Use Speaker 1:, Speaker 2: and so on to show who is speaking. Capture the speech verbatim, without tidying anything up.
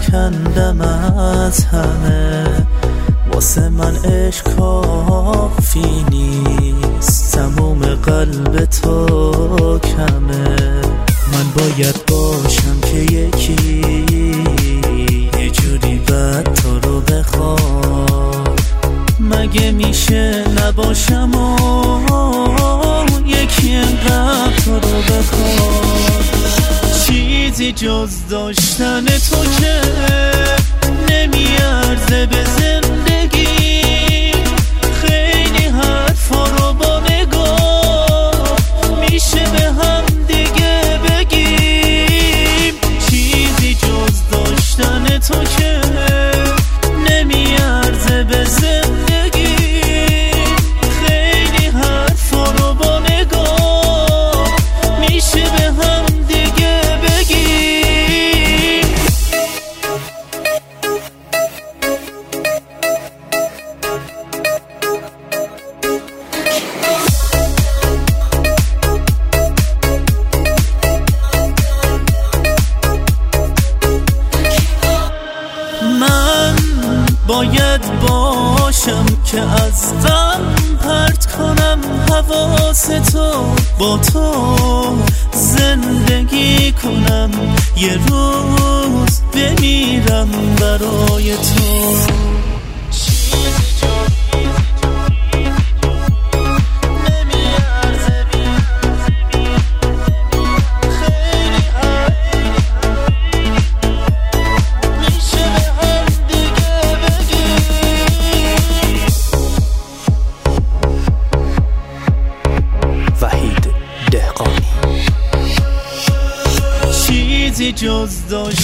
Speaker 1: کندم از همه، واسه من عشق کافی نیست، تموم قلب تو کمه. من باید باشم که یکی یه جوری بد تو رو بخواد، مگه میشه نباشم و یکی انقدر تو رو بخواد؟ چیزی جز داشتن تو که نمیارزه به زندگی، خیلی حرفا رو با نگاه میشه به هم دیگه بگیم. چیزی جز داشتن تو که نمیارزه به زندگی، خیلی حرفا رو با نگاه میشه به هم دیگه بگیم. من باید باشم که از غم پرت کنم حواس تو، با تو زندگی کنم، یه روز بمیرم برای تو. چیزی جز داشت